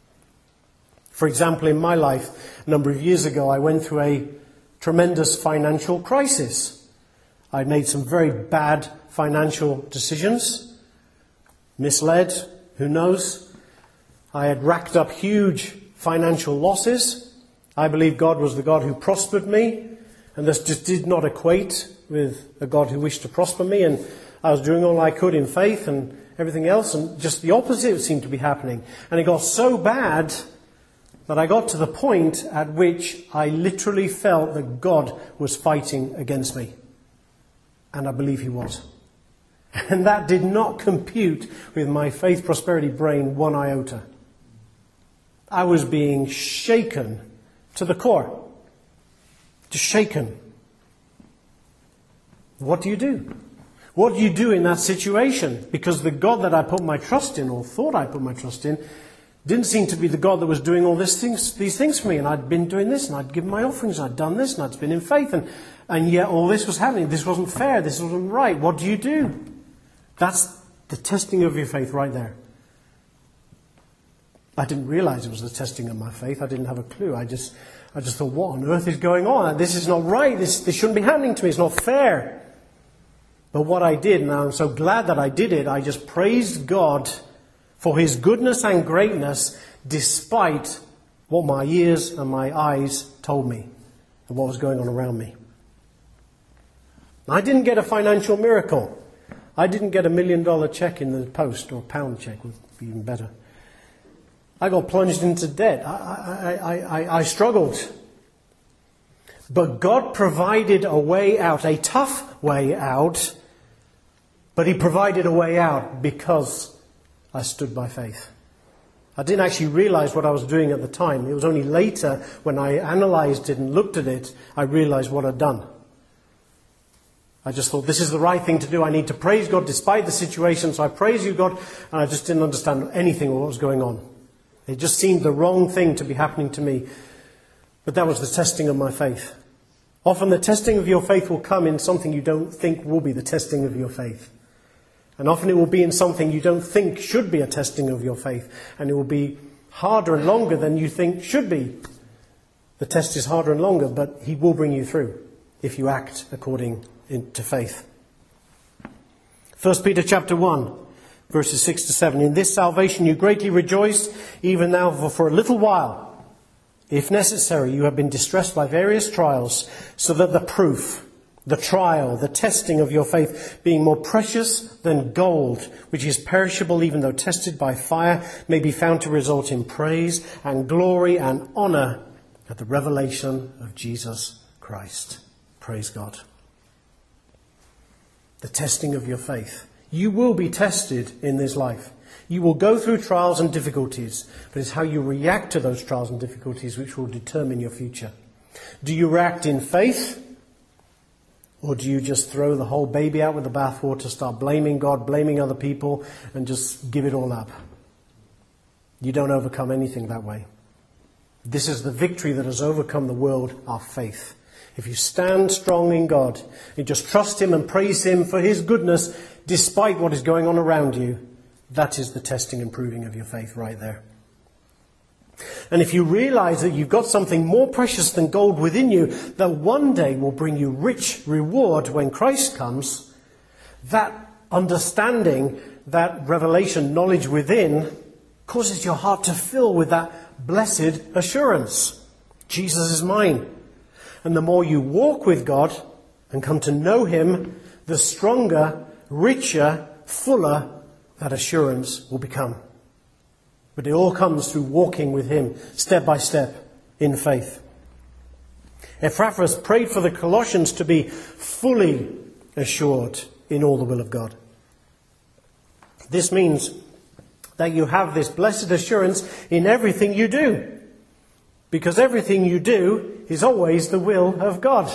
For example, in my life, a number of years ago, I went through a tremendous financial crisis. I made some very bad financial decisions, misled, who knows. I had racked up huge financial losses. I believe God was the God who prospered me, and this just did not equate with a God who wished to prosper me, and I was doing all I could in faith and everything else, and just the opposite seemed to be happening. And it got so bad that I got to the point at which I literally felt that God was fighting against me. And I believe he was. And that did not compute with my faith prosperity brain one iota. I was being shaken to the core. Just shaken. What do you do? What do you do in that situation? Because the God that I put my trust in, or thought I put my trust in, didn't seem to be the God that was doing all these things for me. And I'd been doing this, and I'd given my offerings, and I'd done this, and I'd been in faith. And yet all this was happening. This wasn't fair. This wasn't right. What do you do? That's the testing of your faith right there. I didn't realize it was the testing of my faith. I didn't have a clue. I just thought, what on earth is going on? This is not right. This shouldn't be happening to me. It's not fair. But what I did, and I'm so glad that I did it, I just praised God for his goodness and greatness despite what my ears and my eyes told me and what was going on around me. I didn't get a financial miracle. I didn't get $1 million check in the post, or a pound check would be even better. I got plunged into debt. I struggled. But God provided a way out, a tough way out, but he provided a way out because I stood by faith. I didn't actually realize what I was doing at the time. It was only later, when I analyzed it and looked at it, I realized what I'd done. I just thought, this is the right thing to do. I need to praise God despite the situation. So I praise you, God. And I just didn't understand anything of what was going on. It just seemed the wrong thing to be happening to me. But that was the testing of my faith. Often the testing of your faith will come in something you don't think will be the testing of your faith. And often it will be in something you don't think should be a testing of your faith. And it will be harder and longer than you think should be. The test is harder and longer, but he will bring you through if you act according to faith. 1 Peter chapter 1, verses 6 to 7. In this salvation you greatly rejoice, even now for a little while. If necessary, you have been distressed by various trials, so that the proof, the trial, the testing of your faith, being more precious than gold, which is perishable even though tested by fire, may be found to result in praise and glory and honor at the revelation of Jesus Christ. Praise God. The testing of your faith. You will be tested in this life. You will go through trials and difficulties, but it's how you react to those trials and difficulties which will determine your future. Do you react in faith? Or do you just throw the whole baby out with the bathwater, start blaming God, blaming other people, and just give it all up? You don't overcome anything that way. This is the victory that has overcome the world, our faith. If you stand strong in God, you just trust Him and praise Him for His goodness, despite what is going on around you, that is the testing and proving of your faith right there. And if you realize that you've got something more precious than gold within you, that one day will bring you rich reward when Christ comes, that understanding, that revelation, knowledge within, causes your heart to fill with that blessed assurance. Jesus is mine. And the more you walk with God and come to know Him, the stronger, richer, fuller that assurance will become. But it all comes through walking with Him, step by step, in faith. Epaphras prayed for the Colossians to be fully assured in all the will of God. This means that you have this blessed assurance in everything you do. Because everything you do is always the will of God.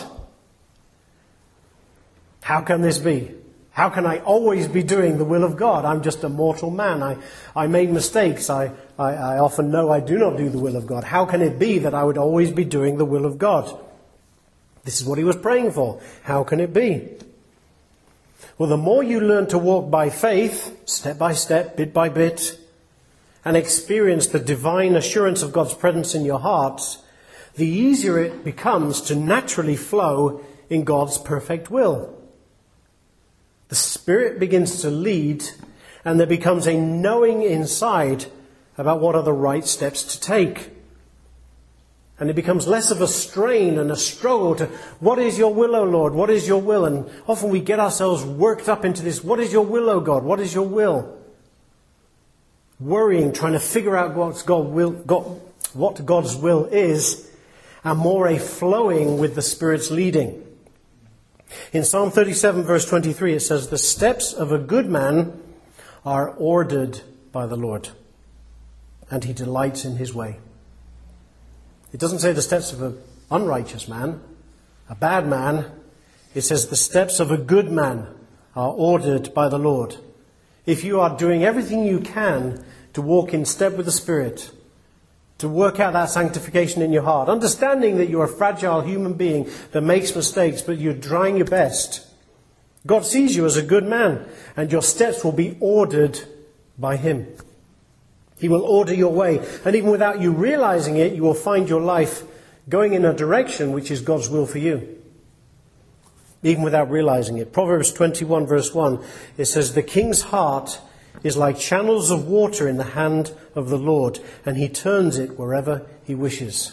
How can this be? How can I always be doing the will of God? I'm just a mortal man. I make mistakes. I often know I do not do the will of God. How can it be that I would always be doing the will of God? This is what he was praying for. How can it be? Well, the more you learn to walk by faith, step by step, bit by bit, and experience the divine assurance of God's presence in your hearts, the easier it becomes to naturally flow in God's perfect will. The Spirit begins to lead, and there becomes a knowing inside about what are the right steps to take. And it becomes less of a strain and a struggle to, what is your will, O Lord? What is your will? And often we get ourselves worked up into this, what is your will, O God? What is your will? Worrying, trying to figure out what God's will is, and more a flowing with the Spirit's leading. In Psalm 37 verse 23 it says, the steps of a good man are ordered by the Lord, and he delights in his way. It doesn't say the steps of an unrighteous man, a bad man. It says the steps of a good man are ordered by the Lord. If you are doing everything you can to walk in step with the Spirit, to work out that sanctification in your heart, understanding that you're a fragile human being that makes mistakes, but you're trying your best, God sees you as a good man, and your steps will be ordered by Him. He will order your way, and even without you realizing it, you will find your life going in a direction which is God's will for you, even without realizing it. Proverbs 21 verse 1, it says, the king's heart is like channels of water in the hand of the Lord, and He turns it wherever He wishes.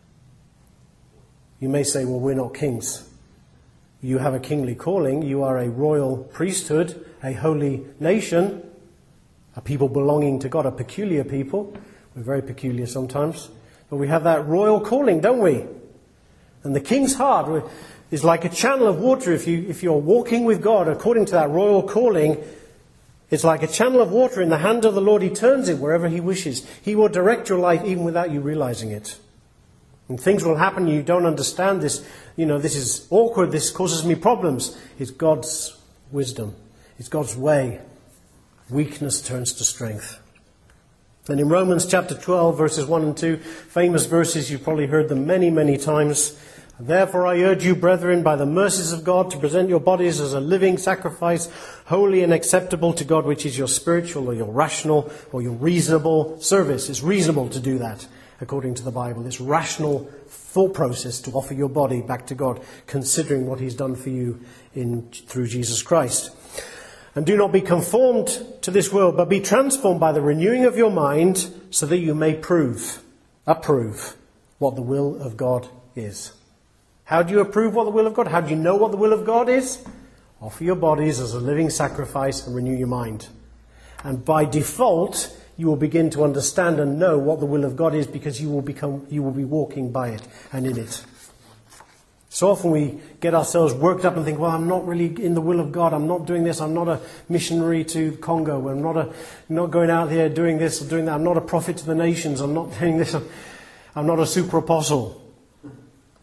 You may say, well, we're not kings. You have a kingly calling. You are a royal priesthood, a holy nation, a people belonging to God, a peculiar people. We're very peculiar sometimes. But we have that royal calling, don't we? And the king's heart is like a channel of water. If you're walking with God according to that royal calling, it's like a channel of water in the hand of the Lord. He turns it wherever He wishes. He will direct your life even without you realizing it. And things will happen. You don't understand this. This is awkward. This causes me problems. It's God's wisdom. It's God's way. Weakness turns to strength. And in Romans chapter 12, verses 1 and 2, famous verses, you've probably heard them many, many times. Therefore I urge you, brethren, by the mercies of God, to present your bodies as a living sacrifice, holy and acceptable to God, which is your spiritual or your rational or your reasonable service. It's reasonable to do that, according to the Bible. It's rational thought process to offer your body back to God, considering what He's done for you through Jesus Christ. And do not be conformed to this world, but be transformed by the renewing of your mind, so that you may approve what the will of God is. How do you approve what the will of God? How do you know what the will of God is? Offer your bodies as a living sacrifice and renew your mind. And by default, you will begin to understand and know what the will of God is, because you will be walking by it and in it. So often we get ourselves worked up and think, well, I'm not really in the will of God. I'm not doing this. I'm not a missionary to Congo. I'm not going out there doing this or doing that. I'm not a prophet to the nations. I'm not doing this. I'm not a super apostle.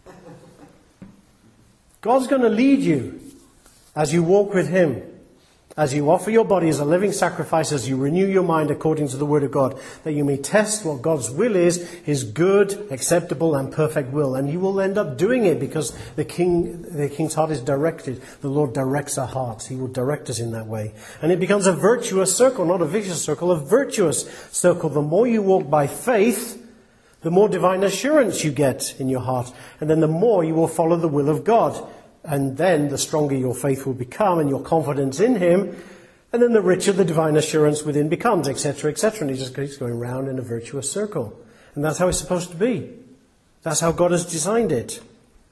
God's going to lead you as you walk with Him. as you offer your body as a living sacrifice, as you renew your mind according to the word of God, that you may test what God's will is, his good, acceptable, and perfect will. And you will end up doing it because the king's heart is directed. The Lord directs our hearts. He will direct us in that way. And it becomes a virtuous circle, not a vicious circle, a virtuous circle. The more you walk by faith, the more divine assurance you get in your heart. And then the more you will follow the will of God. And then the stronger your faith will become and your confidence in him. And then the richer the divine assurance within becomes, etc., etc. And he just keeps going round in a virtuous circle. And that's how it's supposed to be. That's how God has designed it.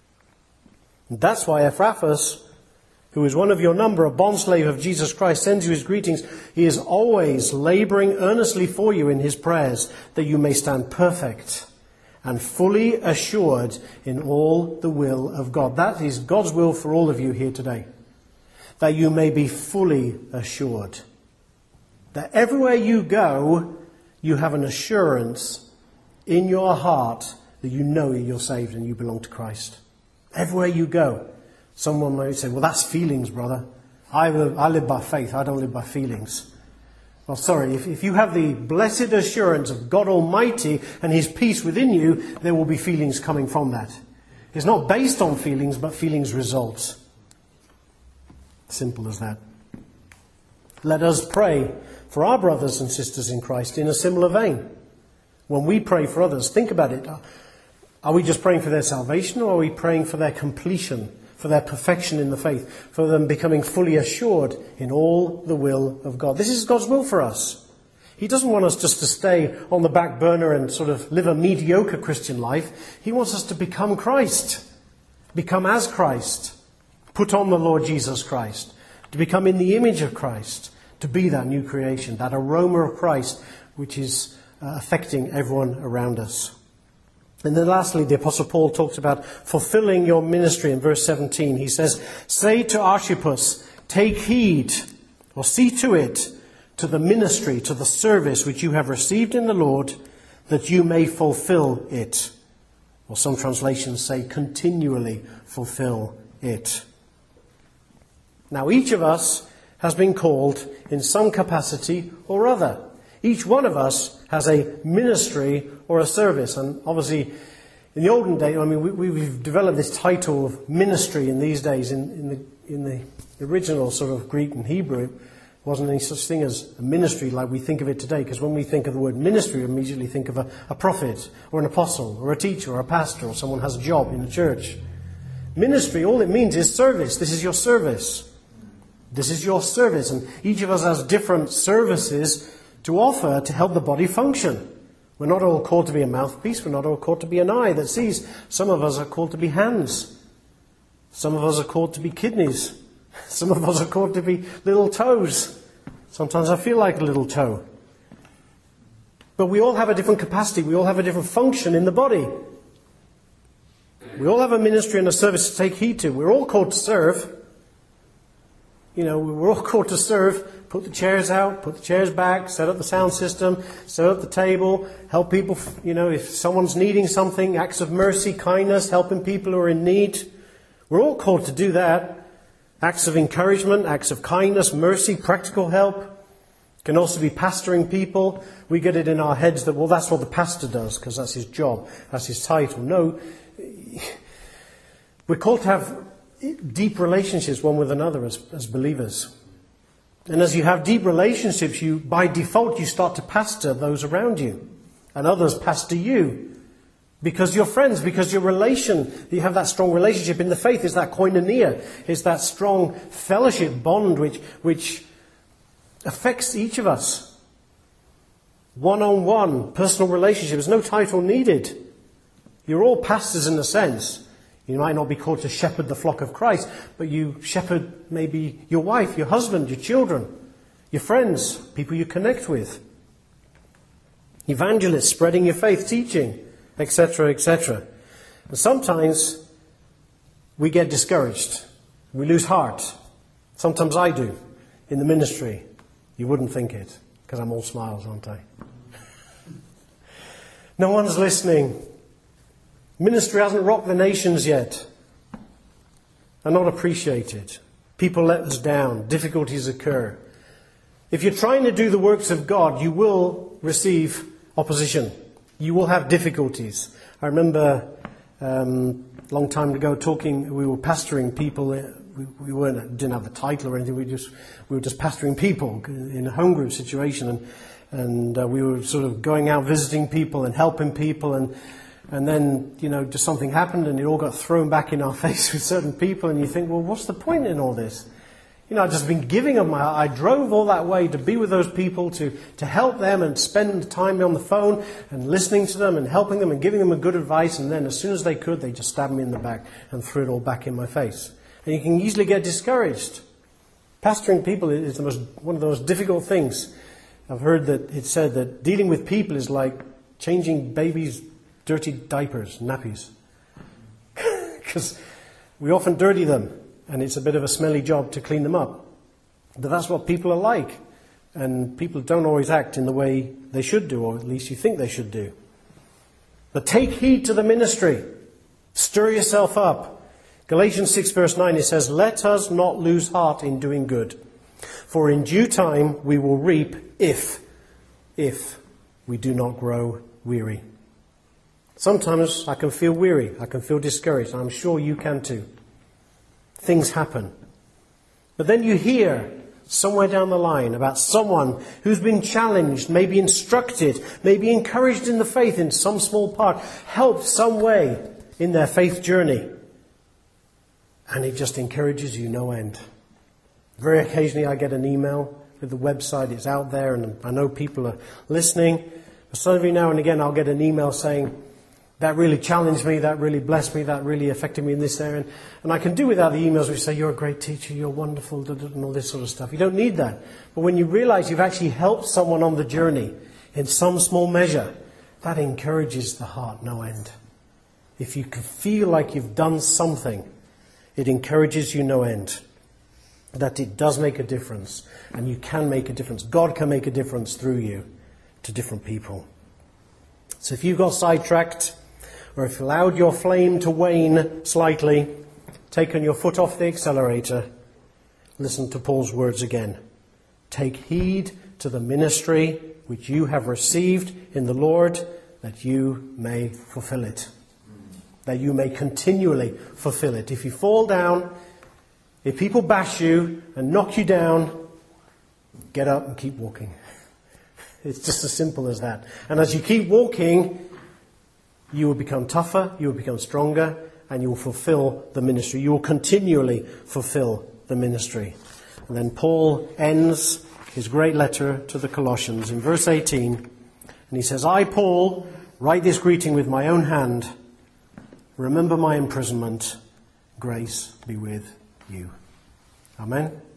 And that's why Epaphras, who is one of your number, a bondslave of Jesus Christ, sends you his greetings. He is always laboring earnestly for you in his prayers, that you may stand perfect and fully assured in all the will of God. That is God's will for all of you here today. That you may be fully assured. That everywhere you go, you have an assurance in your heart that you know you're saved and you belong to Christ. Everywhere you go. Someone might say, well, that's feelings, brother. I live by faith. I don't live by feelings. Well, sorry, if you have the blessed assurance of God Almighty and his peace within you, there will be feelings coming from that. It's not based on feelings, but feelings results. Simple as that. Let us pray for our brothers and sisters in Christ in a similar vein. When we pray for others, think about it. Are we just praying for their salvation, or are we praying for their completion, for their perfection in the faith, for them becoming fully assured in all the will of God? This is God's will for us. He doesn't want us just to stay on the back burner and sort of live a mediocre Christian life. He wants us to become Christ, become as Christ, put on the Lord Jesus Christ, to become in the image of Christ, to be that new creation, that aroma of Christ which is affecting everyone around us. And then lastly, the Apostle Paul talks about fulfilling your ministry in verse 17. He says, say to Archippus, take heed, or see to it, to the ministry, to the service which you have received in the Lord, that you may fulfill it. Or some translations say, continually fulfill it. Now, each of us has been called in some capacity or other. Each one of us has a ministry or a service. And obviously, in the olden days, we've developed this title of ministry in these days. In the original sort of Greek and Hebrew, it wasn't any such thing as a ministry like we think of it today. Because when we think of the word ministry, we immediately think of a prophet or an apostle or a teacher or a pastor or someone who has a job in the church. Ministry, all it means is service. This is your service. This is your service. And each of us has different services to offer to help the body function. We're not all called to be a mouthpiece. We're not all called to be an eye that sees. Some of us are called to be hands. Some of us are called to be kidneys. Some of us are called to be little toes. Sometimes I feel like a little toe. But we all have a different capacity. We all have a different function in the body. We all have a ministry and a service to take heed to. We're all called to serve. We're all called to serve, put the chairs out, put the chairs back, set up the sound system, set up the table, help people, if someone's needing something, acts of mercy, kindness, helping people who are in need. We're all called to do that. Acts of encouragement, acts of kindness, mercy, practical help. Can also be pastoring people. We get it in our heads that, well, that's what the pastor does because that's his job, that's his title. No, we're called to have deep relationships one with another as believers. And as you have deep relationships, by default you start to pastor those around you. And others pastor you. Because you're friends, because your relation, you have that strong relationship in the faith, is that koinonia, is that strong fellowship bond which affects each of us. One-on-one, personal relationship. There's no title needed. You're all pastors in a sense. You might not be called to shepherd the flock of Christ, but you shepherd maybe your wife, your husband, your children, your friends, people you connect with. Evangelists, spreading your faith, teaching, etc., etc. And sometimes we get discouraged. We lose heart. Sometimes I do in the ministry. You wouldn't think it, because I'm all smiles, aren't I? No one's listening. Ministry hasn't rocked the nations yet. They're not appreciated. People let us down. Difficulties occur. If you're trying to do the works of God, you will receive opposition. You will have difficulties. I remember a long time ago we were pastoring people. We didn't have a title or anything. We were just pastoring people in a home group situation, and we were sort of going out visiting people and helping people, and then just something happened, and it all got thrown back in our face with certain people, and you think, well, what's the point in all this? I've just been giving of my heart. I drove all that way to be with those people, to help them and spend time on the phone and listening to them and helping them and giving them a good advice. And then as soon as they could, they just stabbed me in the back and threw it all back in my face. And you can easily get discouraged. Pastoring people is one of the most difficult things. I've heard that it's said that dealing with people is like changing babies' dirty diapers, nappies. Because we often dirty them. And it's a bit of a smelly job to clean them up. But that's what people are like. And people don't always act in the way they should do, or at least you think they should do. But take heed to the ministry. Stir yourself up. Galatians 6 verse 9, it says, "Let us not lose heart in doing good. For in due time we will reap if we do not grow weary." Sometimes I can feel weary. I can feel discouraged. I'm sure you can too. Things happen. But then you hear somewhere down the line about someone who's been challenged, maybe instructed, maybe encouraged in the faith in some small part, helped some way in their faith journey. And it just encourages you no end. Very occasionally I get an email with the website. It's out there and I know people are listening. But so every now and again I'll get an email saying, "That really challenged me, that really blessed me, that really affected me in this area." And I can do without the emails which say, "You're a great teacher, you're wonderful," and all this sort of stuff. You don't need that. But when you realize you've actually helped someone on the journey in some small measure, that encourages the heart no end. If you can feel like you've done something, it encourages you no end. That it does make a difference, and you can make a difference. God can make a difference through you to different people. So if you've got sidetracked, or if you allowed your flame to wane slightly, taken your foot off the accelerator, listen to Paul's words again. Take heed to the ministry which you have received in the Lord, that you may fulfill it. That you may continually fulfill it. If you fall down, if people bash you and knock you down, get up and keep walking. It's just as simple as that. And as you keep walking, you will become tougher, you will become stronger, and you will fulfill the ministry. You will continually fulfill the ministry. And then Paul ends his great letter to the Colossians in verse 18. And he says, "I, Paul, write this greeting with my own hand. Remember my imprisonment. Grace be with you." Amen.